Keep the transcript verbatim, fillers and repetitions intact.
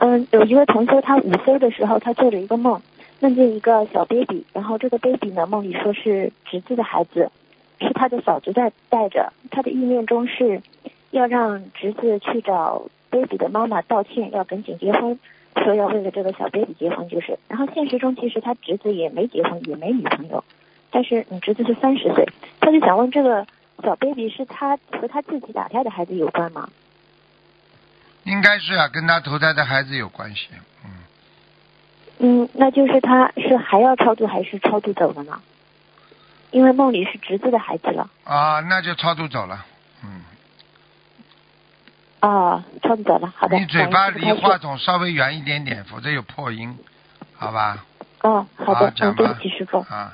嗯，有一位同修，他午休的时候，他做了一个梦，梦见一个小 baby， 然后这个 baby 呢，梦里说是侄子的孩子，是他的嫂子在带着，他的意念中是要让侄子去找 baby 的妈妈道歉，要赶紧结婚，说要为了这个小 baby 结婚就是。然后现实中其实他侄子也没结婚，也没女朋友，但是你侄子是三十岁，他就想问这个小 baby 是他和他自己打胎的孩子有关吗？ 应该是啊，跟他投胎的孩子有关系。嗯。 嗯，那就是他是还要超度还是超度走了呢？因为梦里是侄子的孩子了。 啊，那就超度走了。嗯。 啊，超度走了，好的。 你嘴巴离话筒稍微远一点点，否则有破音，好吧？ 哦，好的， 啊、讲吧。 嗯，对不起师傅。 啊。